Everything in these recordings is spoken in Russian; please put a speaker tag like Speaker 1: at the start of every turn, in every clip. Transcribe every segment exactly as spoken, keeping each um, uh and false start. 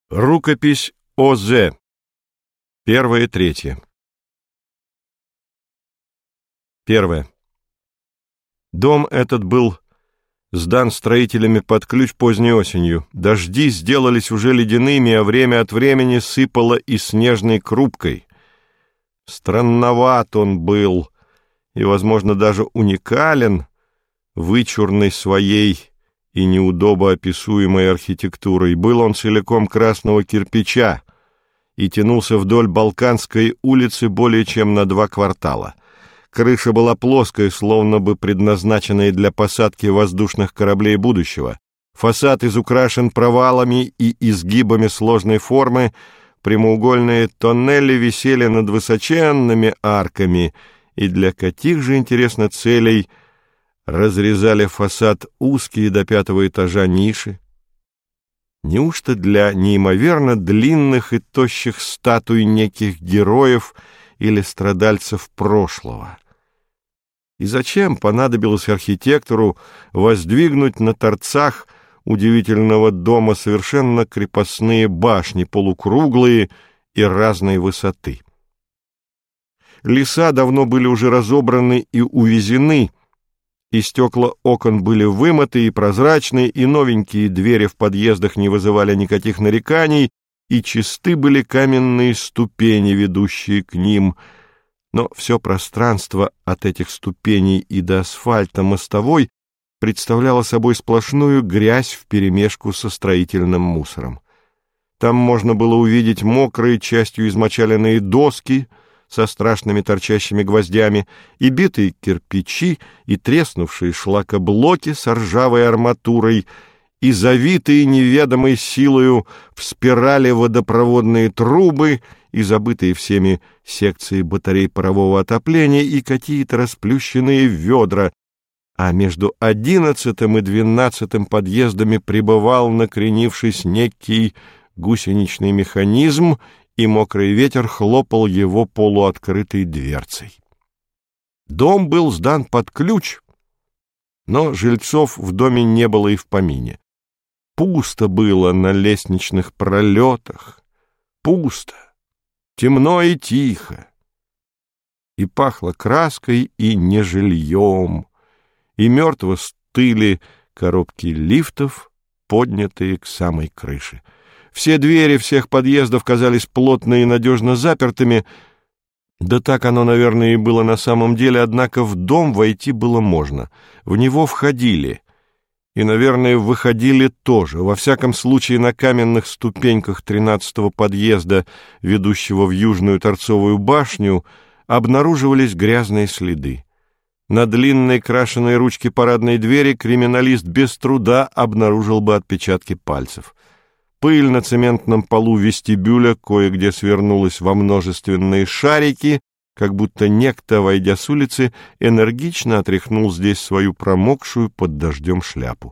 Speaker 1: Рукопись О З. Первое, третье. Первое. Дом этот был сдан строителями под ключ поздней осенью. Дожди сделались уже ледяными, а время от времени сыпало и снежной крупкой. Странноват он был и, возможно, даже уникален, вычурной своей и неудобо описуемой архитектурой. Был он целиком красного кирпича и тянулся вдоль Балканской улицы более чем на два квартала. Крыша была плоская, словно бы предназначенная для посадки воздушных кораблей будущего. Фасад изукрашен провалами и изгибами сложной формы, прямоугольные тоннели висели над высоченными арками, и для каких же, интересно, целей разрезали фасад узкие до пятого этажа ниши? Неужто для неимоверно длинных и тощих статуй неких героев или страдальцев прошлого? И зачем понадобилось архитектору воздвигнуть на торцах удивительного дома совершенно крепостные башни, полукруглые и разной высоты? Леса давно были уже разобраны и увезены, и стекла окон были вымыты и прозрачны, и новенькие двери в подъездах не вызывали никаких нареканий, и чисты были каменные ступени, ведущие к ним. Но все пространство от этих ступеней и до асфальта мостовой представляло собой сплошную грязь вперемешку со строительным мусором. Там можно было увидеть мокрые, частью измочаленные доски со страшными торчащими гвоздями, и битые кирпичи, и треснувшие шлакоблоки с ржавой арматурой, и завитые неведомой силою в спирали водопроводные трубы, и забытые всеми секции батарей парового отопления, и какие-то расплющенные ведра, а между одиннадцатым и двенадцатым подъездами пребывал, накренившись, некий гусеничный механизм, и мокрый ветер хлопал его полуоткрытой дверцей. Дом был сдан под ключ, но жильцов в доме не было и в помине. Пусто было на лестничных пролетах, пусто, темно и тихо, и пахло краской и нежильем, и мертво стыли коробки лифтов, поднятые к самой крыше. Все двери всех подъездов казались плотно и надежно запертыми. Да так оно, наверное, и было на самом деле, однако в дом войти было можно. В него входили и, наверное, выходили тоже. Во всяком случае, на каменных ступеньках тринадцатого подъезда, ведущего в Южную торцовую башню, обнаруживались грязные следы. На длинной крашеной ручке парадной двери криминалист без труда обнаружил бы отпечатки пальцев. Пыль на цементном полу вестибюля кое-где свернулась во множественные шарики, как будто некто, войдя с улицы, энергично отряхнул здесь свою промокшую под дождем шляпу.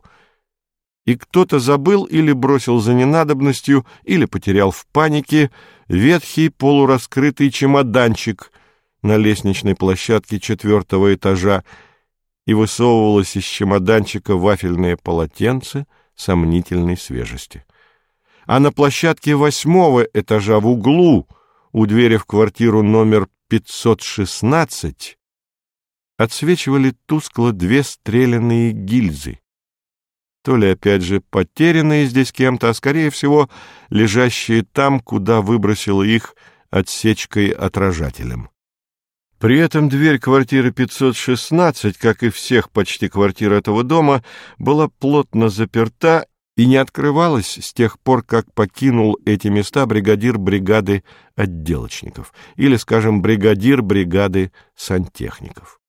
Speaker 1: И кто-то забыл или бросил за ненадобностью, или потерял в панике ветхий полураскрытый чемоданчик на лестничной площадке четвертого этажа, и высовывалось из чемоданчика вафельное полотенце сомнительной свежести. А на площадке восьмого этажа в углу, у двери в квартиру номер пятьсот шестнадцать, отсвечивали тускло две стреляные гильзы. То ли, опять же, потерянные здесь кем-то, а, скорее всего, лежащие там, куда выбросило их отсечкой-отражателем. При этом дверь квартиры пятьсот шестнадцать, как и всех почти квартир этого дома, была плотно заперта и не открывалась с тех пор, как покинул эти места бригадир бригады отделочников или, скажем, бригадир бригады сантехников.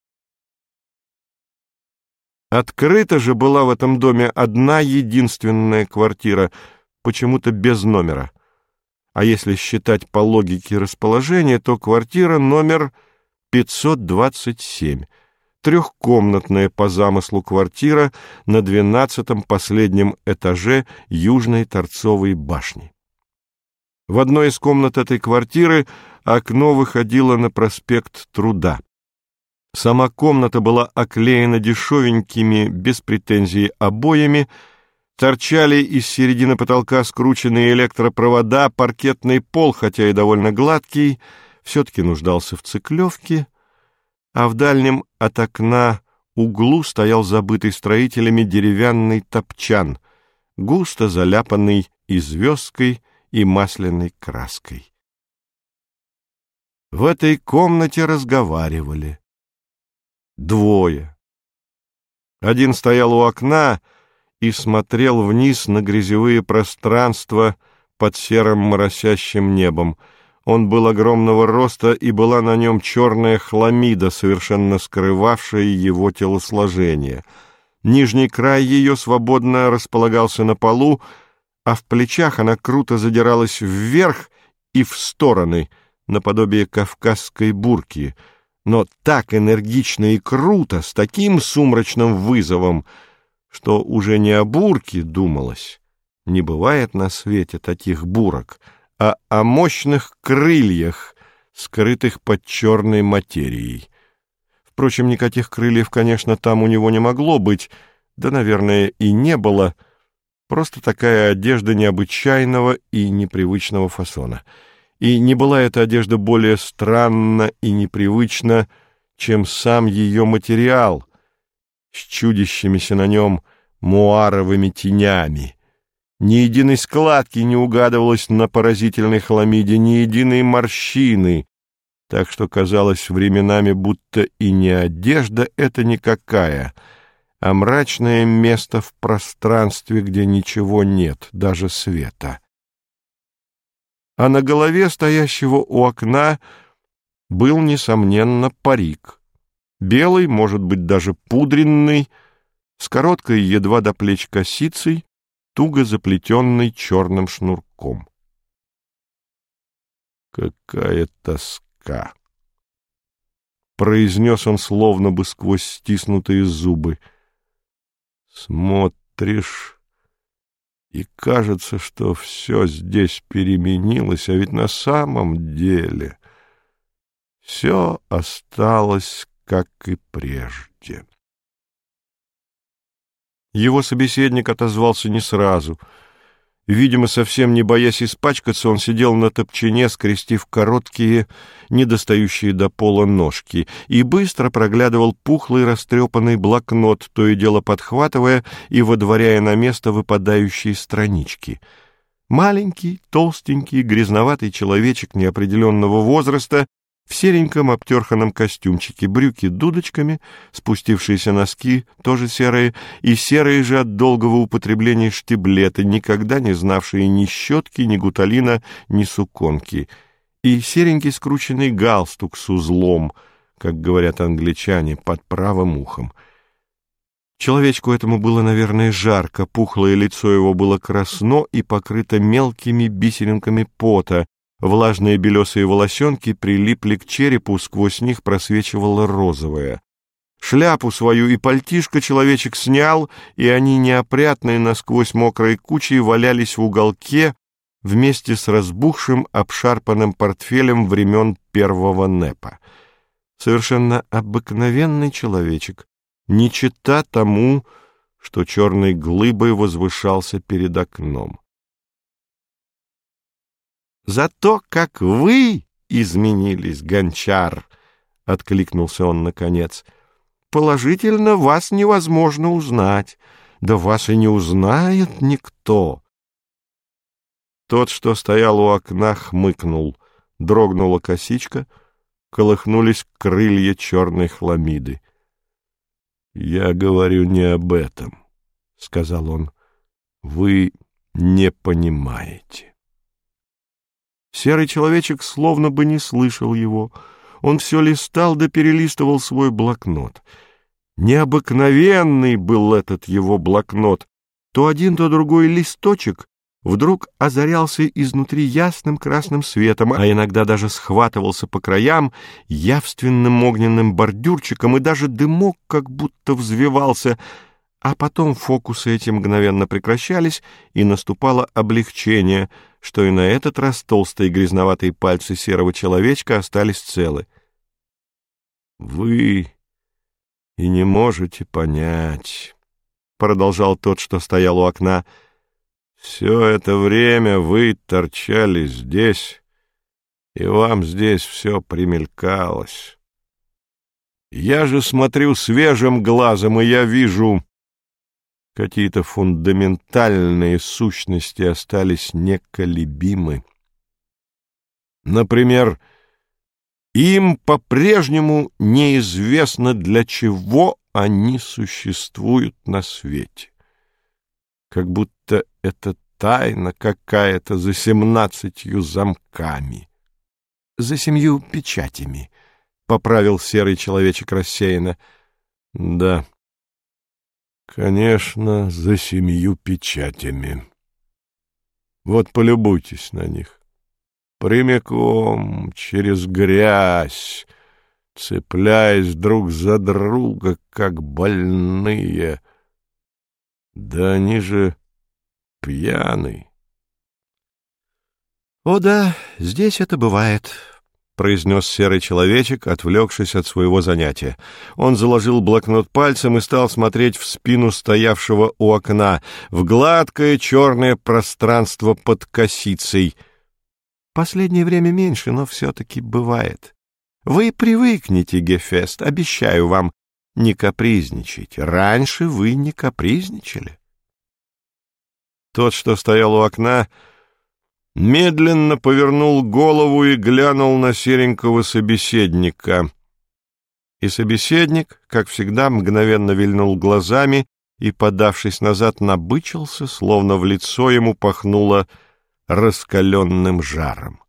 Speaker 1: Открыта же была в этом доме одна единственная квартира, почему-то без номера. А если считать по логике расположения, то квартира номер пятьсот двадцать семь. Трехкомнатная по замыслу квартира на двенадцатом последнем этаже Южной торцовой башни. В одной из комнат этой квартиры окно выходило на проспект Труда. Сама комната была оклеена дешевенькими, без претензий, обоями, Торчали из середины потолка скрученные электропровода, паркетный пол, хотя и довольно гладкий, все-таки нуждался в циклевке, а в дальнем от окна углу стоял забытый строителями деревянный топчан, густо заляпанный и звездкой, и масляной краской. В этой комнате разговаривали. Двое. Один стоял у окна и смотрел вниз на грязевые пространства под серым моросящим небом. Он был огромного роста, и была на нем черная хламида, совершенно скрывавшая его телосложение. Нижний край ее свободно располагался на полу, а в плечах она круто задиралась вверх и в стороны, наподобие кавказской бурки, но так энергично и круто, с таким сумрачным вызовом, что уже не о бурке думалось, не бывает на свете таких бурок, а о мощных крыльях, скрытых под черной материей. Впрочем, никаких крыльев, конечно, там у него не могло быть, да, наверное, и не было, просто такая одежда необычайного и непривычного фасона. И не была эта одежда более странна и непривычна, чем сам ее материал, с чудящимися на нем муаровыми тенями. Ни единой складки не угадывалось на поразительной хламиде, ни единой морщины, так что казалось временами, будто и не одежда это никакая, а мрачное место в пространстве, где ничего нет, даже света. А на голове стоящего у окна был, несомненно, парик. Белый, может быть, даже пудренный, с короткой, едва до плеч косицей, туго заплетенной черным шнурком. «Какая тоска!» — произнес он словно бы сквозь стиснутые зубы. «Смотришь, и кажется, что все здесь переменилось, а ведь на самом деле все осталось, как и прежде». Его собеседник отозвался не сразу. Видимо, совсем не боясь испачкаться, он сидел на топчине, скрестив короткие, недостающие до пола ножки, и быстро проглядывал пухлый растрепанный блокнот, то и дело подхватывая и выдворяя на место выпадающие странички. Маленький, толстенький, грязноватый человечек неопределенного возраста в сереньком обтерханном костюмчике, брюки дудочками, спустившиеся носки, тоже серые, и серые же от долгого употребления штиблеты, никогда не знавшие ни щетки, ни гуталина, ни суконки, и серенький скрученный галстук с узлом, как говорят англичане, под правым ухом. Человечку этому было, наверное, жарко, пухлое лицо его было красно и покрыто мелкими бисеринками пота, влажные белесые волосенки прилипли к черепу, сквозь них просвечивало розовое. Шляпу свою и пальтишко человечек снял, и они, неопрятные, насквозь мокрой кучей, валялись в уголке вместе с разбухшим, обшарпанным портфелем времен первого НЭПа. Совершенно обыкновенный человечек, не чета тому, что черной глыбой возвышался перед окном. «Зато как вы изменились, гончар!» — откликнулся он наконец. «Положительно, вас невозможно узнать, да вас и не узнает никто». Тот, что стоял у окна, хмыкнул, дрогнула косичка, колыхнулись крылья черной хламиды. «Я говорю не об этом», — сказал он. «Вы не понимаете». Серый человечек словно бы не слышал его. Он все листал да перелистывал свой блокнот. Необыкновенный был этот его блокнот. То один, то другой листочек вдруг озарялся изнутри ясным красным светом, а иногда даже схватывался по краям явственным огненным бордюрчиком, и даже дымок как будто взвивался, а потом фокусы эти мгновенно прекращались, и наступало облегчение, что и на этот раз толстые грязноватые пальцы серого человечка остались целы. «Вы и не можете понять», продолжал тот, что стоял у окна, — все это время вы торчали здесь, и вам здесь все примелькалось. Я же смотрю свежим глазом, и я вижу, какие-то фундаментальные сущности остались неколебимы. Например, им по-прежнему неизвестно, для чего они существуют на свете. Как будто это тайна какая-то за семнадцатью замками. — За семью печатями, — поправил серый человечек рассеянно. — Да, конечно, за семью печатями. Вот полюбуйтесь на них. Прямиком через грязь, цепляясь друг за друга, как больные. Да они же пьяны. — О да, здесь это бывает, — произнес серый человечек, отвлекшись от своего занятия. Он заложил блокнот пальцем и стал смотреть в спину стоявшего у окна, в гладкое черное пространство под косицей. Последнее время меньше, но все-таки бывает. Вы привыкнете, Гефест, обещаю вам, не капризничать. Раньше вы не капризничали. Тот, что стоял у окна, медленно повернул голову и глянул на серенького собеседника. И собеседник, как всегда, мгновенно вильнул глазами и, подавшись назад, набычился, словно в лицо ему пахнуло раскаленным жаром.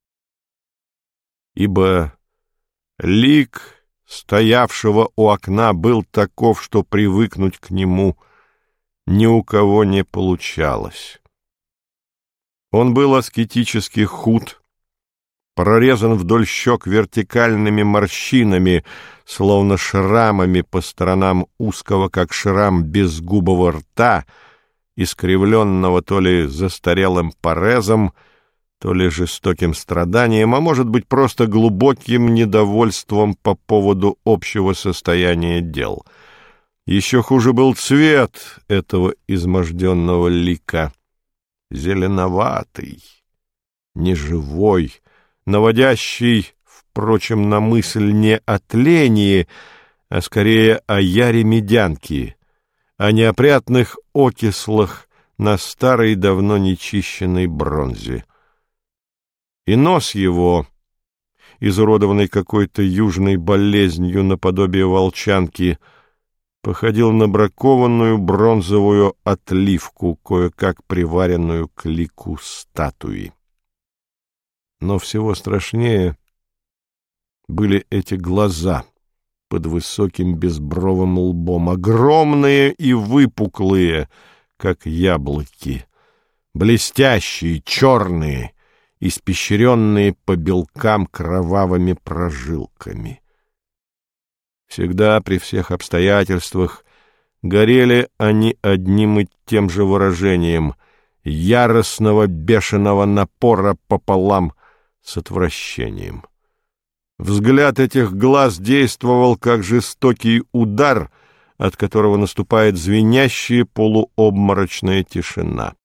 Speaker 1: Ибо лик стоявшего у окна был таков, что привыкнуть к нему ни у кого не получалось. Он был аскетически худ, прорезан вдоль щек вертикальными морщинами, словно шрамами по сторонам узкого, как шрам безгубого рта, искривленного то ли застарелым парезом, то ли жестоким страданием, а может быть просто глубоким недовольством по поводу общего состояния дел. Еще хуже был цвет этого изможденного лика. Зеленоватый, неживой, наводящий, впрочем, на мысль не о тлении, а скорее о яре медянки, о неопрятных окислах на старой, давно нечищенной бронзе. И нос его, изуродованный какой-то южной болезнью наподобие волчанки, походил на бракованную бронзовую отливку, кое-как приваренную к лику статуи. Но всего страшнее были эти глаза под высоким безбровым лбом, огромные и выпуклые, как яблоки, блестящие, черные, испещренные по белкам кровавыми прожилками. Всегда при всех обстоятельствах горели они одним и тем же выражением — яростного бешеного напора пополам с отвращением. Взгляд этих глаз действовал как жестокий удар, от которого наступает звенящая полуобморочная тишина.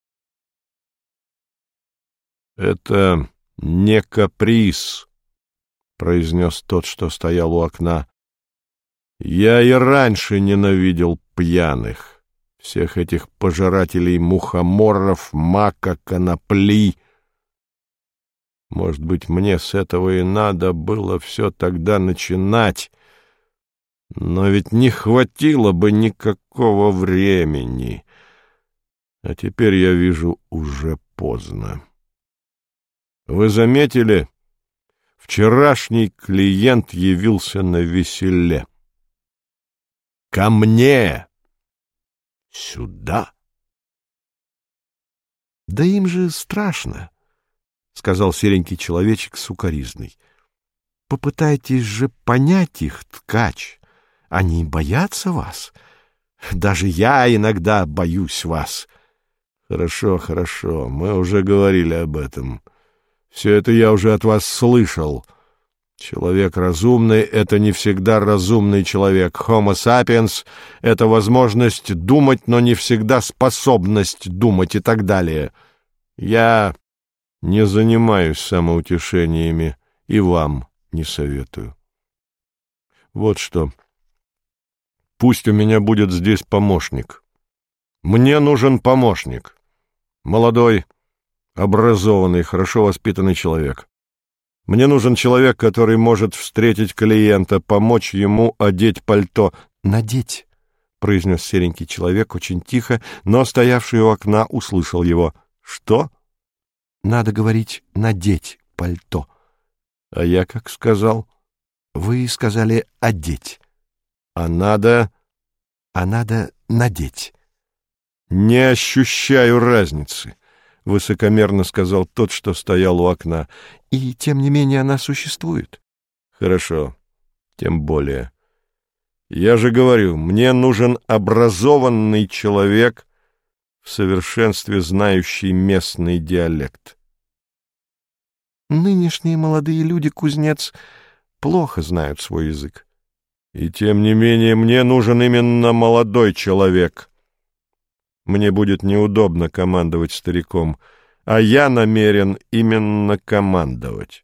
Speaker 1: — Это не каприз, — произнес тот, что стоял у окна. — Я и раньше ненавидел пьяных, всех этих пожирателей мухоморов, мака, конопли. Может быть, мне с этого и надо было все тогда начинать, но ведь не хватило бы никакого времени. А теперь я вижу, уже поздно. Вы заметили, вчерашний клиент явился на веселе. Ко мне! Сюда! — Да им же страшно, — сказал серенький человечек сукоризной. — Попытайтесь же понять их, ткач. Они боятся вас. Даже я иногда боюсь вас. — Хорошо, хорошо, мы уже говорили об этом. Все это я уже от вас слышал. Человек разумный — это не всегда разумный человек. Homo sapiens — это возможность думать, но не всегда способность думать и так далее. Я не занимаюсь самоутешениями и вам не советую. Вот что. Пусть у меня будет здесь помощник. Мне нужен помощник. Молодой, образованный, хорошо воспитанный человек. Мне нужен человек, который может встретить клиента, помочь ему одеть пальто. «Надеть», — произнес серенький человек очень тихо, но стоявший у окна услышал его. «Что?» «Надо говорить «надеть пальто». «А я как сказал?» «Вы сказали «одеть». «А надо...» «А надо надеть». «Не ощущаю разницы», — высокомерно сказал тот, что стоял у окна. «И тем не менее она существует». «Хорошо, тем более. Я же говорю, мне нужен образованный человек, в совершенстве знающий местный диалект». «Нынешние молодые люди, кузнец, плохо знают свой язык». «И тем не менее мне нужен именно молодой человек. Мне будет неудобно командовать стариком, а я намерен именно командовать».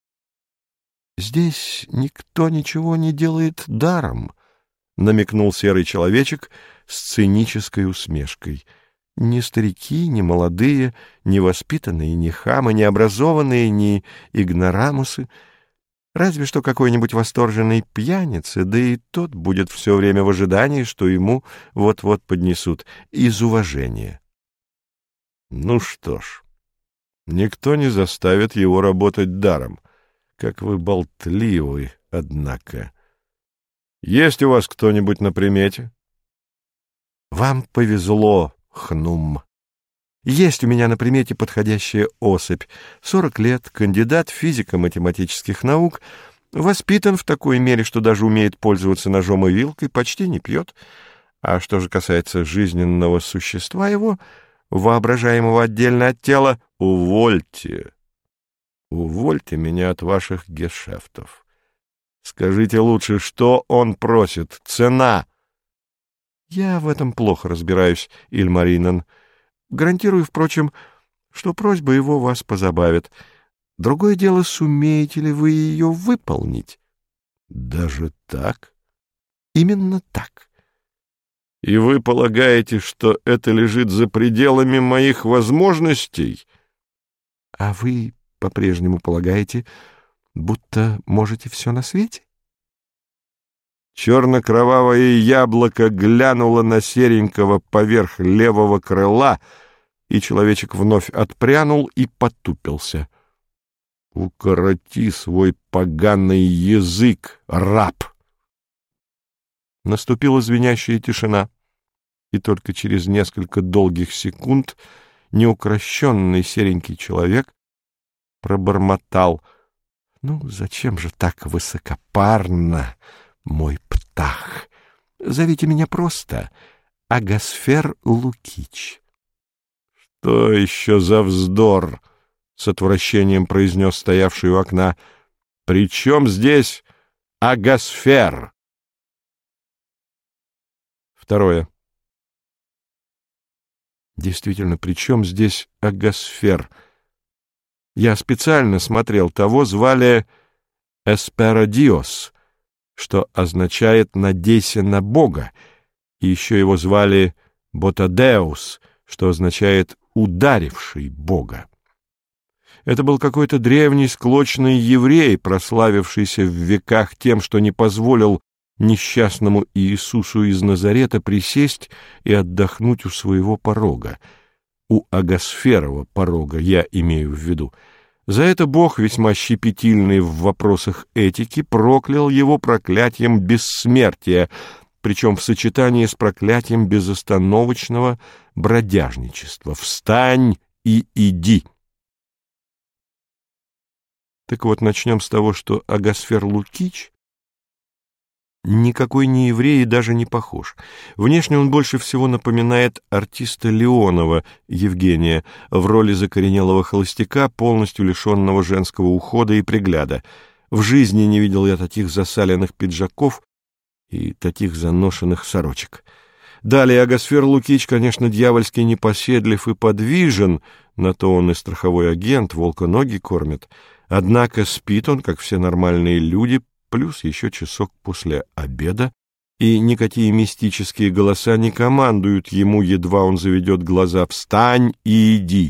Speaker 1: «Здесь никто ничего не делает даром», — намекнул серый человечек с цинической усмешкой. «Ни старики, ни молодые, ни воспитанные, ни хамы, ни образованные, ни игнорамусы. Разве что какой-нибудь восторженный пьяница, да и тот будет все время в ожидании, что ему вот-вот поднесут, из уважения». «Ну что ж, никто не заставит его работать даром. Как вы болтливы, однако. Есть у вас кто-нибудь на примете?» «Вам повезло, Хнум. Есть у меня на примете подходящая особь. Сорок лет, кандидат физико-математических наук, воспитан в такой мере, что даже умеет пользоваться ножом и вилкой, почти не пьет. А что же касается жизненного существа его, воображаемого отдельно от тела, увольте, увольте меня от ваших гешефтов. Скажите лучше, что он просит? Цена!» «Я в этом плохо разбираюсь, Ильмаринен. Гарантирую, впрочем, что просьба его вас позабавит. Другое дело, сумеете ли вы ее выполнить». «Даже так?» «Именно так». «И вы полагаете, что это лежит за пределами моих возможностей?» «А вы по-прежнему полагаете, будто можете все на свете?» Черно-кровавое яблоко глянуло на серенького поверх левого крыла, и человечек вновь отпрянул и потупился. «Укороти свой поганый язык, раб!» Наступила звенящая тишина, и только через несколько долгих секунд неукрощенный серенький человек пробормотал: «Ну, зачем же так высокопарно, мой птах? Зовите меня просто Агасфер Лукич». «Что еще за вздор?» — с отвращением произнес стоявший у окна. «При чем здесь Агасфер?» Второе. Действительно, при чем здесь Агасфер? Я специально смотрел, того звали Эсперадиос, что означает «надейся на Бога», и еще его звали Ботадеус, что означает «ударивший Бога». Это был какой-то древний склочный еврей, прославившийся в веках тем, что не позволил несчастному Иисусу из Назарета присесть и отдохнуть у своего порога. У Агасферова порога, я имею в виду. За это Бог, весьма щепетильный в вопросах этики, проклял его проклятием бессмертия, причем в сочетании с проклятием безостановочного бродяжничества. «Встань и иди!» Так вот, начнем с того, что Агасфер Лукич никакой не еврей и даже не похож. Внешне он больше всего напоминает артиста Леонова Евгения в роли закоренелого холостяка, полностью лишенного женского ухода и пригляда. В жизни не видел я таких засаленных пиджаков и таких заношенных сорочек. Далее Агасфер Лукич, конечно, дьявольски непоседлив и подвижен, на то он и страховой агент, волка ноги кормит. Однако спит он, как все нормальные люди, плюс еще часок после обеда, и никакие мистические голоса не командуют ему, едва он заведет глаза: «Встань и иди!».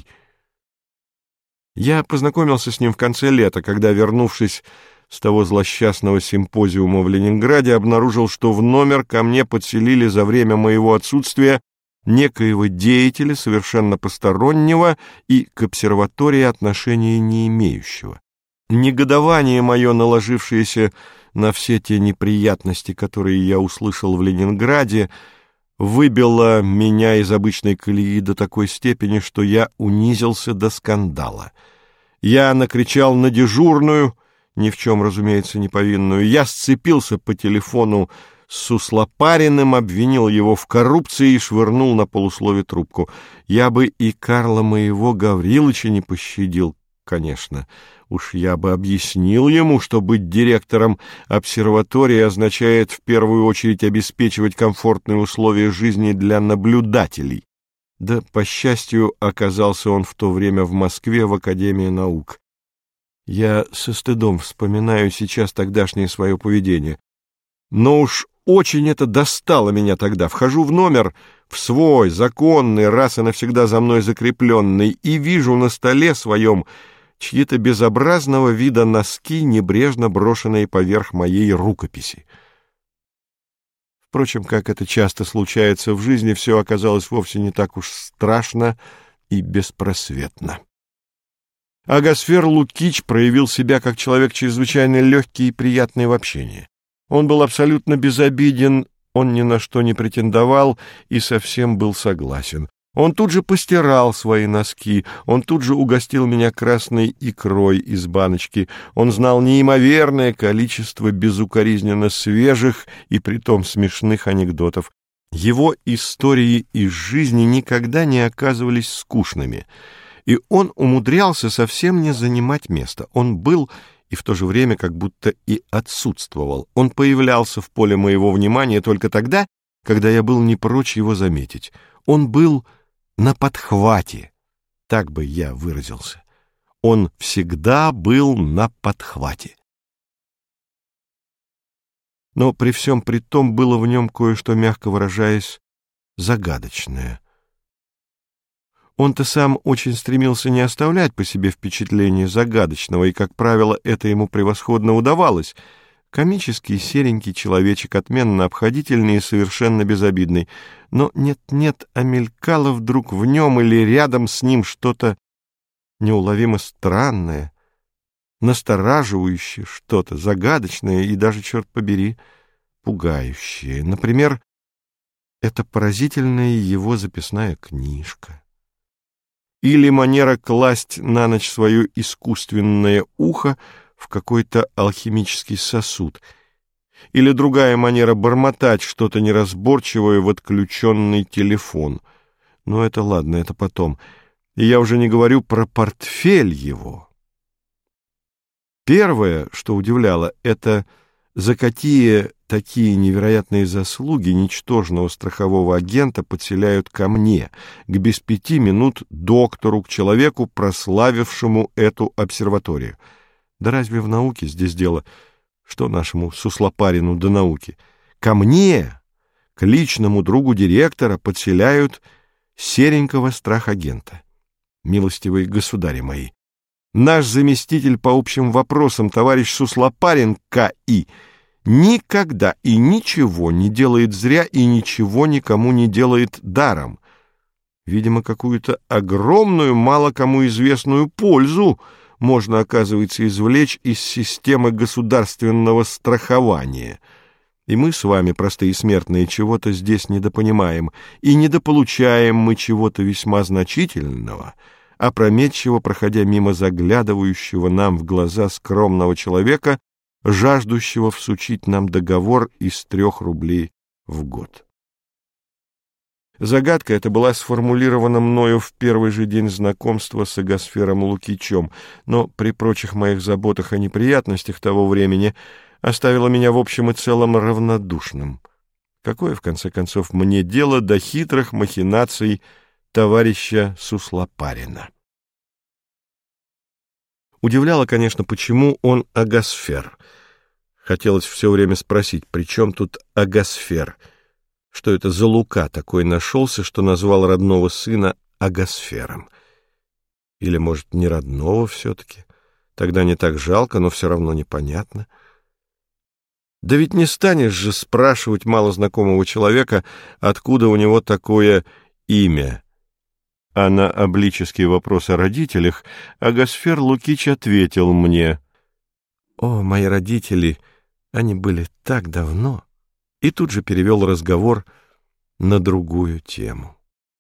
Speaker 1: Я познакомился с ним в конце лета, когда, вернувшись с того злосчастного симпозиума в Ленинграде, обнаружил, что в номер ко мне подселили за время моего отсутствия некоего деятеля, совершенно постороннего и к обсерватории отношения не имеющего. Негодование мое, наложившееся на все те неприятности, которые я услышал в Ленинграде, выбило меня из обычной колеи до такой степени, что я унизился до скандала. Я накричал на дежурную, ни в чем, разумеется, не повинную. Я сцепился по телефону с Суслопариным, обвинил его в коррупции и швырнул на полуслове трубку. Я бы и Карла моего Гаврилыча не пощадил, конечно. Уж я бы объяснил ему, что быть директором обсерватории означает в первую очередь обеспечивать комфортные условия жизни для наблюдателей. Да, по счастью, оказался он в то время в Москве в Академии наук. Я со стыдом вспоминаю сейчас тогдашнее свое поведение. Но уж очень это достало меня тогда. Вхожу в номер, в свой, законный, раз и навсегда за мной закрепленный, и вижу на столе своем чьи-то безобразного вида носки, небрежно брошенные поверх моей рукописи. Впрочем, как это часто случается в жизни, все оказалось вовсе не так уж страшно и беспросветно. Агасфер Лукич проявил себя как человек чрезвычайно легкий и приятный в общении. Он был абсолютно безобиден, он ни на что не претендовал и совсем был согласен. Он тут же постирал свои носки, он тут же угостил меня красной икрой из баночки, он знал неимоверное количество безукоризненно свежих и притом смешных анекдотов. Его истории из жизни никогда не оказывались скучными, и он умудрялся совсем не занимать места. Он был и в то же время как будто и отсутствовал. Он появлялся в поле моего внимания только тогда, когда я был не прочь его заметить. Он был на подхвате, так бы я выразился. Он всегда был на подхвате. Но при всем при том было в нем кое-что, мягко выражаясь, загадочное. Он-то сам очень стремился не оставлять по себе впечатление загадочного, и, как правило, это ему превосходно удавалось. Комический, серенький человечек, отменно обходительный и совершенно безобидный. Но нет-нет, а мелькало вдруг в нем или рядом с ним что-то неуловимо странное, настораживающее что-то, загадочное и даже, черт побери, пугающее. Например, это поразительная его записная книжка. Или манера класть на ночь свое искусственное ухо в какой-то алхимический сосуд, или другая манера бормотать что-то неразборчивое в отключенный телефон. Но это ладно, это потом. И я уже не говорю про портфель его. Первое, что удивляло, это за какие такие невероятные заслуги ничтожного страхового агента подселяют ко мне, к без пяти минут доктору, к человеку, прославившему эту обсерваторию. Да разве в науке здесь дело? Что нашему Суслопарину до науки? Ко мне, к личному другу директора, подселяют серенького страхагента. Милостивые государи мои, наш заместитель по общим вопросам, товарищ Суслопарин К И, никогда и ничего не делает зря и ничего никому не делает даром. Видимо, какую-то огромную, мало кому известную пользу можно, оказывается, извлечь из системы государственного страхования. И мы с вами, простые смертные, чего-то здесь недопонимаем, и недополучаем мы чего-то весьма значительного, опрометчиво проходя мимо заглядывающего нам в глаза скромного человека, жаждущего всучить нам договор из трех рублей в год. Загадка эта была сформулирована мною в первый же день знакомства с Агасфером Лукичем, но при прочих моих заботах о неприятностях того времени оставила меня в общем и целом равнодушным. Какое, в конце концов, мне дело до хитрых махинаций товарища Суслопарина? Удивляло, конечно, почему он Агасфер. Хотелось все время спросить, при чем тут Агасфер? Что это за Лука такой нашелся, что назвал родного сына Агасфером? Или, может, не родного все-таки? Тогда не так жалко, но все равно непонятно. Да ведь не станешь же спрашивать малознакомого человека, откуда у него такое имя. А на облический вопрос о родителях Агасфер Лукич ответил мне: «О, мои родители, они были так давно», и тут же перевел разговор на другую тему.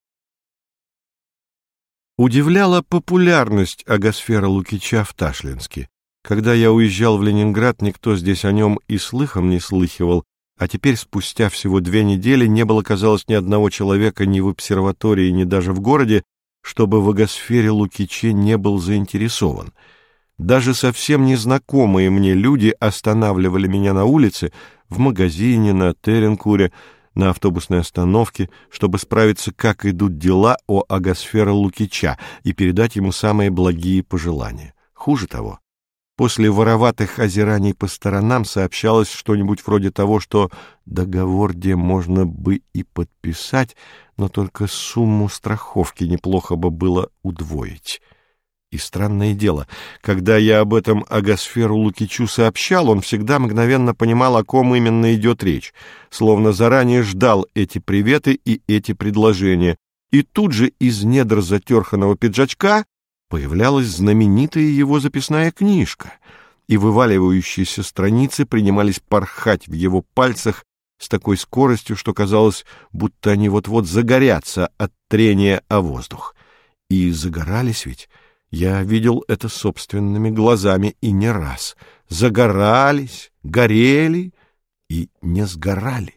Speaker 1: Удивляла популярность Агасфера Лукича в Ташлинске. Когда я уезжал в Ленинград, никто здесь о нем и слыхом не слыхивал, а теперь, спустя всего две недели, не было, казалось, ни одного человека ни в обсерватории, ни даже в городе, чтобы в Агасфере Лукиче не был заинтересован. Даже совсем незнакомые мне люди останавливали меня на улице, в магазине, на Теренкуре, на автобусной остановке, чтобы справиться, как идут дела у Агасфера Лукича, и передать ему самые благие пожелания. Хуже того, после вороватых озираний по сторонам сообщалось что-нибудь вроде того, что договор где можно бы и подписать, но только сумму страховки неплохо бы было удвоить. И странное дело, когда я об этом Агасферу Лукичу сообщал, он всегда мгновенно понимал, о ком именно идет речь, словно заранее ждал эти приветы и эти предложения, и тут же из недр затерханного пиджачка появлялась знаменитая его записная книжка, и вываливающиеся страницы принимались порхать в его пальцах с такой скоростью, что казалось, будто они вот-вот загорятся от трения о воздух. И загорались ведь, я видел это собственными глазами и не раз. Загорались, горели и не сгорали.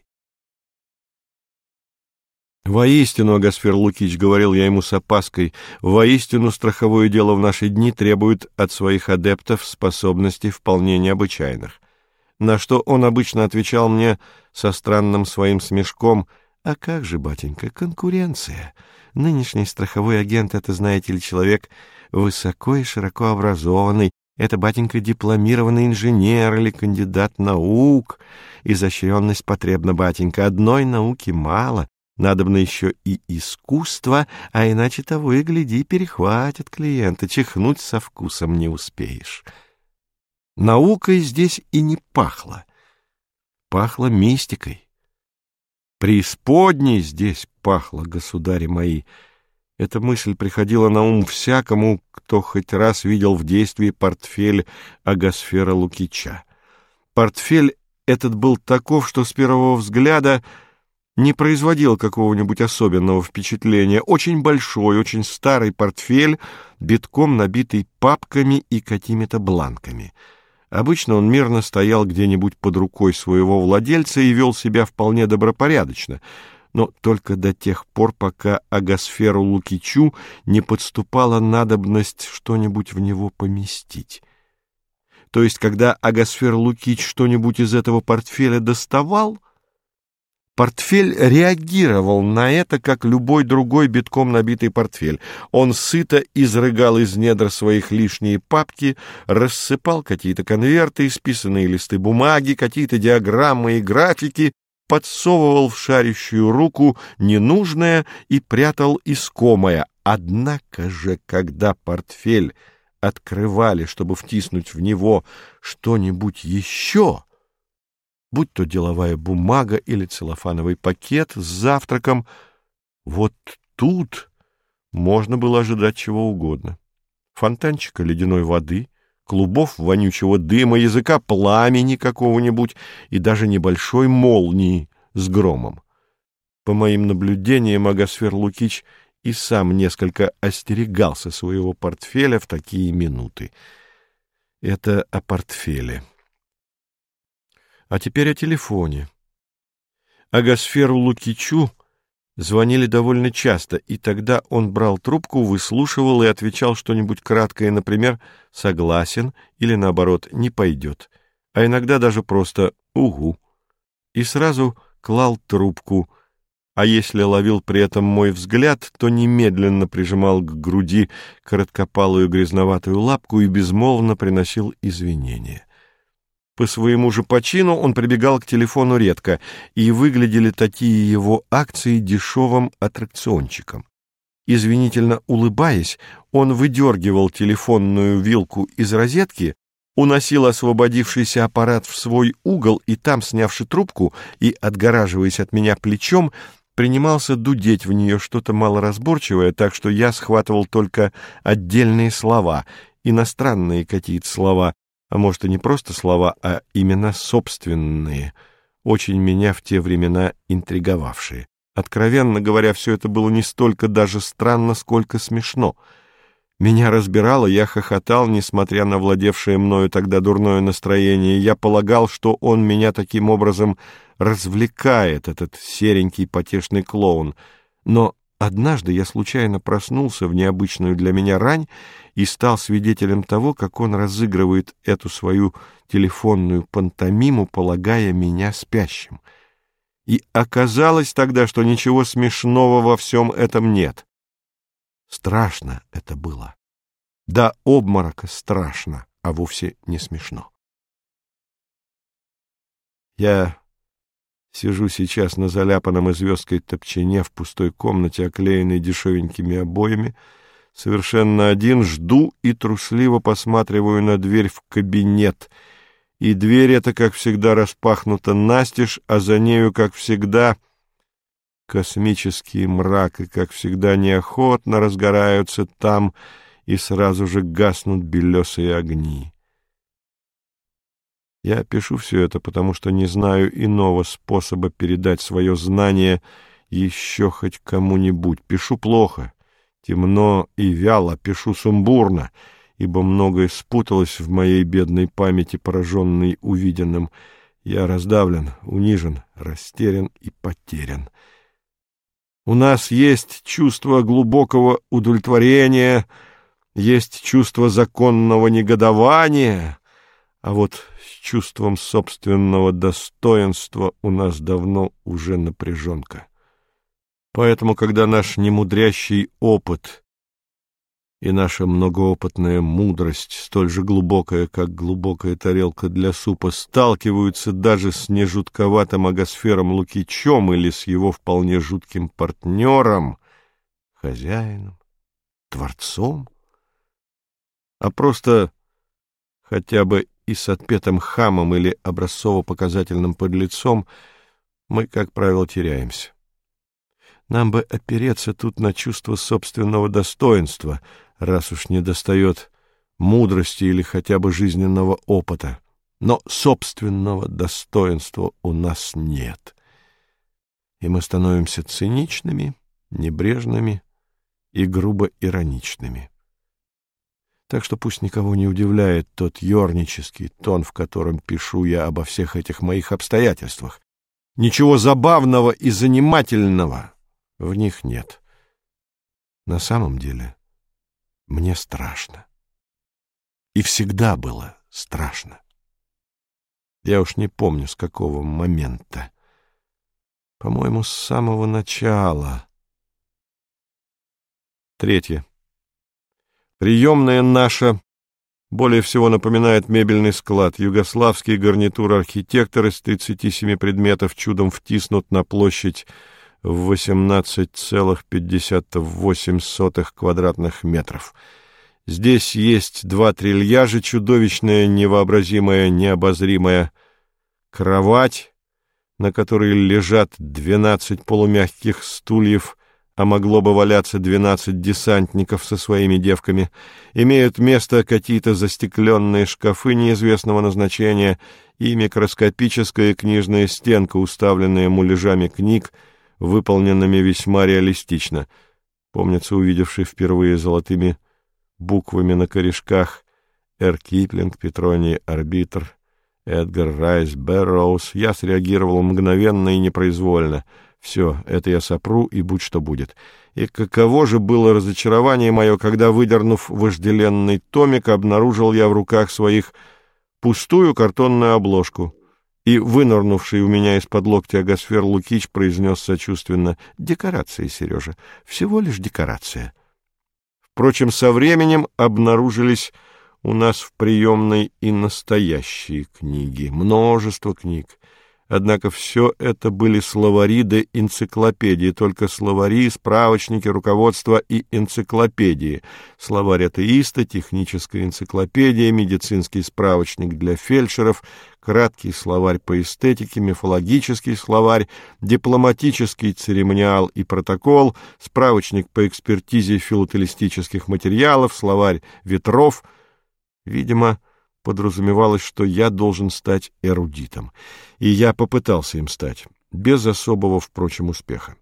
Speaker 1: «Воистину, Агасфер Лукич, — говорил я ему с опаской, — воистину страховое дело в наши дни требует от своих адептов способностей вполне необычайных». На что он обычно отвечал мне со странным своим смешком: «А как же, батенька, конкуренция? Нынешний страховой агент — это, знаете ли, человек высоко и широко образованный. Это, батенька, дипломированный инженер или кандидат наук. Изощренность потребна, батенька, одной науки мало. Надобно еще и искусство, а иначе того и гляди, перехватят клиента, чихнуть со вкусом не успеешь». Наукой здесь и не пахло. Пахло мистикой. Преисподней здесь пахло, государи мои. Эта мысль приходила на ум всякому, кто хоть раз видел в действии портфель Агасфера Лукича. Портфель этот был таков, что с первого взгляда не производил какого-нибудь особенного впечатления. Очень большой, очень старый портфель, битком набитый папками и какими-то бланками. Обычно он мирно стоял где-нибудь под рукой своего владельца и вел себя вполне добропорядочно, но только до тех пор, пока Агасферу Лукичу не подступала надобность что-нибудь в него поместить. То есть, когда Агасфер Лукич что-нибудь из этого портфеля доставал, портфель реагировал на это, как любой другой битком набитый портфель. Он сыто изрыгал из недр своих лишние папки, рассыпал какие-то конверты, исписанные листы бумаги, какие-то диаграммы и графики, подсовывал в шарящую руку ненужное и прятал искомое. Однако же, когда портфель открывали, чтобы втиснуть в него что-нибудь еще, будь то деловая бумага или целлофановый пакет с завтраком, вот тут можно было ожидать чего угодно. Фонтанчика ледяной воды, клубов вонючего дыма, языка пламени какого-нибудь и даже небольшой молнии с громом. По моим наблюдениям, Агасфер Лукич и сам несколько остерегался своего портфеля в такие минуты. Это о портфеле. А теперь о телефоне. Агасферу Лукичу звонили довольно часто, и тогда он брал трубку, выслушивал и отвечал что-нибудь краткое, например, «согласен» или, наоборот, «не пойдет», а иногда даже просто «угу», и сразу клал трубку, а если ловил при этом мой взгляд, то немедленно прижимал к груди короткопалую грязноватую лапку и безмолвно приносил извинения. По своему же почину он прибегал к телефону редко, и выглядели такие его акции дешевым аттракциончиком. Извинительно улыбаясь, он выдергивал телефонную вилку из розетки, уносил освободившийся аппарат в свой угол и там, снявши трубку и отгораживаясь от меня плечом, принимался дудеть в нее что-то малоразборчивое, так что я схватывал только отдельные слова, иностранные какие-то слова, а может и не просто слова, а именно собственные, очень меня в те времена интриговавшие. Откровенно говоря, все это было не столько даже странно, сколько смешно. Меня разбирало, я хохотал, несмотря на владевшее мною тогда дурное настроение. Я полагал, что он меня таким образом развлекает, этот серенький потешный клоун. Но однажды я случайно проснулся в необычную для меня рань и стал свидетелем того, как он разыгрывает эту свою телефонную пантомиму, полагая меня спящим. И оказалось тогда, что ничего смешного во всем этом нет. Страшно это было. До обморока страшно, а вовсе не смешно. Я сижу сейчас на заляпанном известкой топчине в пустой комнате, оклеенной дешевенькими обоями, совершенно один, жду и трусливо посматриваю на дверь в кабинет. И дверь эта, как всегда, распахнута настежь, а за нею, как всегда, космический мрак, и, как всегда, неохотно разгораются там и сразу же гаснут белесые огни. Я пишу все это, потому что не знаю иного способа передать свое знание еще хоть кому-нибудь. Пишу плохо, темно и вяло, пишу сумбурно, ибо многое спуталось в моей бедной памяти, пораженной увиденным. Я раздавлен, унижен, растерян и потерян. У нас есть чувство глубокого удовлетворения, есть чувство законного негодования, а вот с чувством собственного достоинства у нас давно уже напряженка. Поэтому, когда наш немудрящий опыт и наша многоопытная мудрость, столь же глубокая, как глубокая тарелка для супа, сталкиваются даже с нежутковатым агосфером Лукичем или с его вполне жутким партнером, хозяином, творцом, а просто хотя бы и с отпетым хамом или образцово-показательным подлецом, мы, как правило, теряемся. Нам бы опереться тут на чувство собственного достоинства, раз уж недостает мудрости или хотя бы жизненного опыта. Но собственного достоинства у нас нет. И мы становимся циничными, небрежными и грубо ироничными. Так что пусть никого не удивляет тот ёрнический тон, в котором пишу я обо всех этих моих обстоятельствах. Ничего забавного и занимательного в них нет. На самом деле мне страшно. И всегда было страшно. Я уж не помню, с какого момента. По-моему, с самого начала. Третье. Приемная наша более всего напоминает мебельный склад. Югославский гарнитур архитектора из тридцати семи предметов чудом втиснут на площадь в восемнадцать целых пятьдесят восемь сотых квадратных метров. Здесь есть два трильяжа, чудовищная, невообразимая, необозримая кровать, на которой лежат двенадцать полумягких стульев, а могло бы валяться двенадцать десантников со своими девками. Имеют место какие-то застекленные шкафы неизвестного назначения и микроскопическая книжная стенка, уставленная муляжами книг, выполненными весьма реалистично. Помнится, увидевший впервые золотыми буквами на корешках Р. Киплинг, Петроний Арбитр, Эдгар Райс Бэрроуз, я среагировал мгновенно и непроизвольно. Все, это я сопру, и будь что будет. И каково же было разочарование мое, когда, выдернув вожделенный томик, обнаружил я в руках своих пустую картонную обложку. И, вынырнувший у меня из-под локтя Агасфер Лукич произнес сочувственно: «Декорация, Сережа, всего лишь декорация». Впрочем, со временем обнаружились у нас в приемной и настоящие книги, множество книг. Однако все это были словари да энциклопедии, только словари, справочники, руководства и энциклопедии. Словарь атеиста, техническая энциклопедия, медицинский справочник для фельдшеров, краткий словарь по эстетике, мифологический словарь, дипломатический церемониал и протокол, справочник по экспертизе филателистических материалов, словарь ветров. Видимо, подразумевалось, что я должен стать эрудитом, и я попытался им стать, без особого, впрочем, успеха.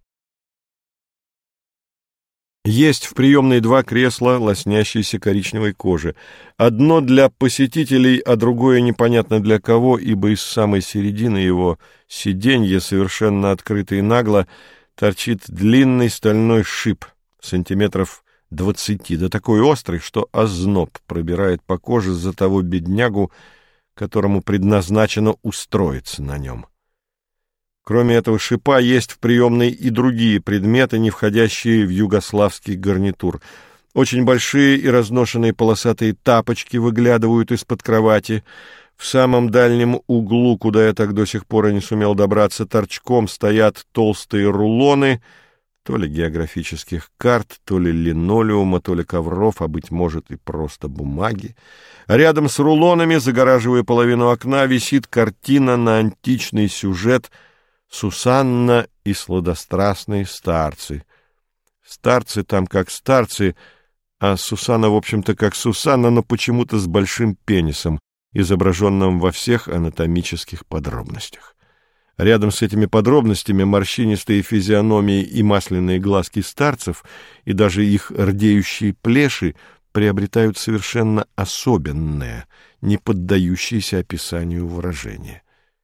Speaker 1: Есть в приемной два кресла лоснящейся коричневой кожи. Одно для посетителей, а другое непонятно для кого, ибо из самой середины его сиденья, совершенно открыто и нагло, торчит длинный стальной шип, сантиметров двадцати, да такой острый, что озноб пробирает по коже за того беднягу, которому предназначено устроиться на нем. Кроме этого шипа есть в приемной и другие предметы, не входящие в югославский гарнитур. Очень большие и разношенные полосатые тапочки выглядывают из-под кровати. В самом дальнем углу, куда я так до сих пор и не сумел добраться, торчком стоят толстые рулоны, то ли географических карт, то ли линолеума, то ли ковров, а, быть может, и просто бумаги. Рядом с рулонами, загораживая половину окна, висит картина на античный сюжет «Сусанна и сладострастные старцы». Старцы там как старцы, а Сусанна, в общем-то, как Сусанна, но почему-то с большим пенисом, изображенным во всех анатомических подробностях. Рядом с этими подробностями морщинистые физиономии и масляные глазки старцев, и даже их рдеющие плеши приобретают совершенно особенное, не поддающееся описанию выражение.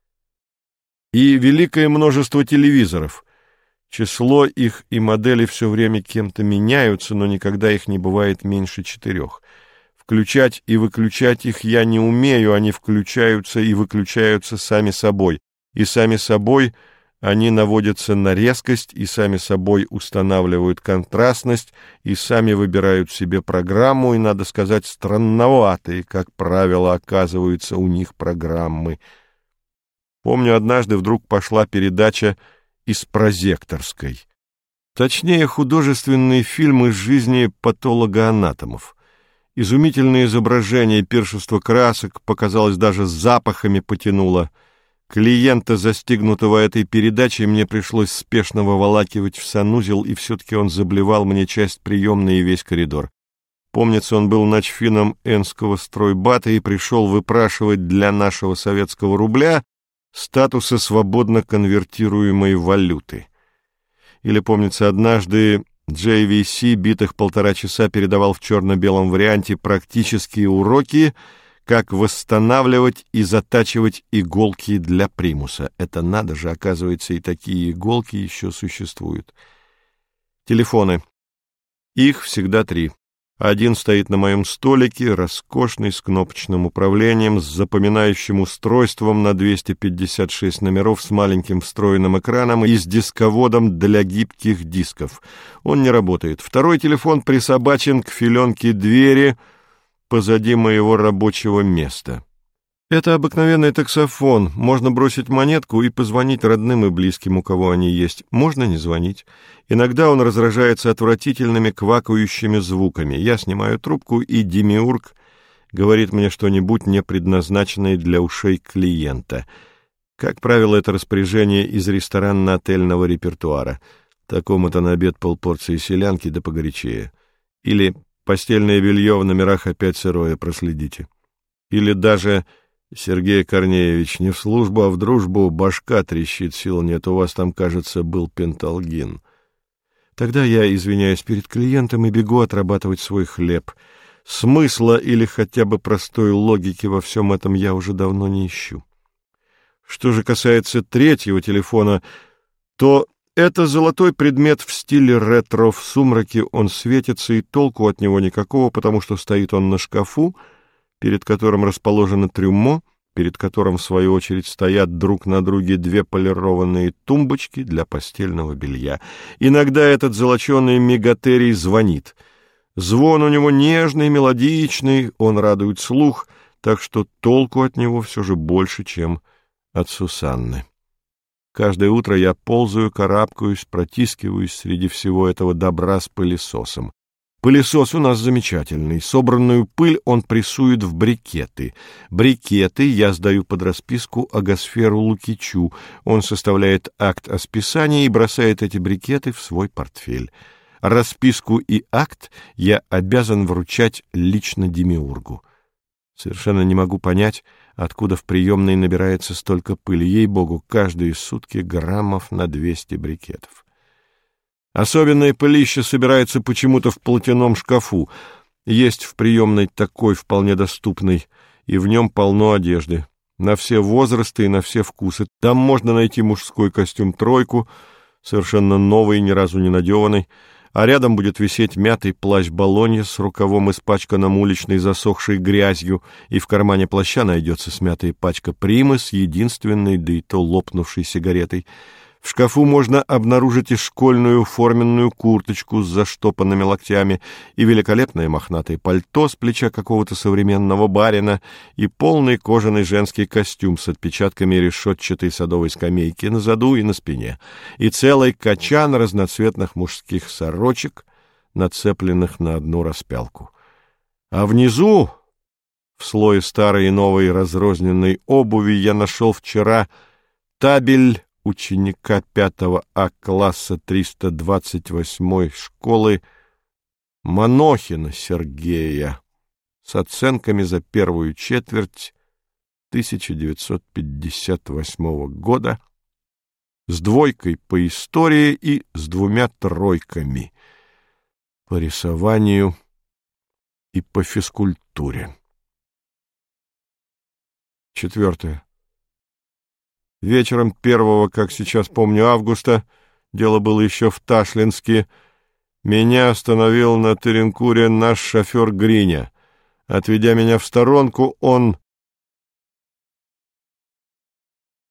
Speaker 1: И великое множество телевизоров. Число их и модели все время кем-то меняются, но никогда их не бывает меньше четырех. Включать и выключать их я не умею, они включаются и выключаются сами собой. И сами собой они наводятся на резкость, и сами собой устанавливают контрастность, и сами выбирают себе программу, и, надо сказать, странноватые, как правило, оказываются у них программы. Помню, однажды вдруг пошла передача из прозекторской. Точнее, художественный фильм из жизни патологоанатомов. Изумительное изображение, пиршество красок, показалось, даже запахами потянуло. Клиента, застигнутого этой передачей, мне пришлось спешно выволакивать в санузел, и все-таки он заблевал мне часть приемной и весь коридор. Помнится, он был начфином Энского стройбата и пришел выпрашивать для нашего советского рубля статуса свободно конвертируемой валюты. Или, помнится, однажды джей ви си битых полтора часа передавал в черно-белом варианте практические уроки, как восстанавливать и затачивать иголки для примуса. Это надо же, оказывается, и такие иголки еще существуют. Телефоны. Их всегда три. Один стоит на моем столике, роскошный, с кнопочным управлением, с запоминающим устройством на двести пятьдесят шесть номеров, с маленьким встроенным экраном и с дисководом для гибких дисков. Он не работает. Второй телефон присобачен к филенке двери позади моего рабочего места. Это обыкновенный таксофон. Можно бросить монетку и позвонить родным и близким, у кого они есть. Можно не звонить. Иногда он разражается отвратительными квакающими звуками. Я снимаю трубку, и демиург говорит мне что-нибудь, не предназначенное для ушей клиента. Как правило, это распоряжение из ресторанно-отельного репертуара. Такому-то на обед полпорции селянки да погорячее. Или постельное белье в номерах опять сырое, проследите. Или даже: Сергей Корнеевич, не в службу, а в дружбу, башка трещит, сил нет, у вас там, кажется, был пенталгин. Тогда я извиняюсь перед клиентом и бегу отрабатывать свой хлеб. Смысла или хотя бы простой логики во всем этом я уже давно не ищу. Что же касается третьего телефона, то Это золотой предмет в стиле ретро, в сумраке он светится, и толку от него никакого, потому что стоит он на шкафу, перед которым расположено трюмо, перед которым, в свою очередь, стоят друг на друге две полированные тумбочки для постельного белья. Иногда этот золоченый мегатерий звонит. Звон у него нежный, мелодичный, он радует слух, так что толку от него все же больше, чем от Сусанны. Каждое утро я ползаю, карабкаюсь, протискиваюсь среди всего этого добра с пылесосом. Пылесос у нас замечательный. Собранную пыль он прессует в брикеты. Брикеты я сдаю под расписку Агасферу Лукичу. Он составляет акт о списании и бросает эти брикеты в свой портфель. Расписку и акт я обязан вручать лично демиургу. Совершенно не могу понять, откуда в приемной набирается столько пыли. Ей-богу, каждые сутки граммов на двести брикетов. Особенное пылище собирается почему-то в платяном шкафу. Есть в приемной такой вполне доступный, и в нем полно одежды. На все возрасты и на все вкусы. Там можно найти мужской костюм-тройку, совершенно новый, ни разу не надеванный, а рядом будет висеть мятый плащ Болонья с рукавом, испачканным уличной засохшей грязью, и в кармане плаща найдется смятая пачка Примы с единственной, да и то лопнувшей сигаретой. В шкафу можно обнаружить и школьную форменную курточку с заштопанными локтями, и великолепное мохнатое пальто с плеча какого-то современного барина, и полный кожаный женский костюм с отпечатками решетчатой садовой скамейки на заду и на спине, и целый качан разноцветных мужских сорочек, нацепленных на одну распялку. А внизу, в слое старой и новой разрозненной обуви, я нашел вчера табель ученика пятого А класса триста двадцать восьмой школы Манохина Сергея с оценками за первую четверть тысяча девятьсот пятьдесят восьмого года, с двойкой по истории и с двумя тройками по рисованию и по физкультуре. Четвертое. Вечером первого, как сейчас помню, августа, дело было еще в Ташлинске, меня остановил на Теренкуре наш шофер Гриня. Отведя меня в сторонку, он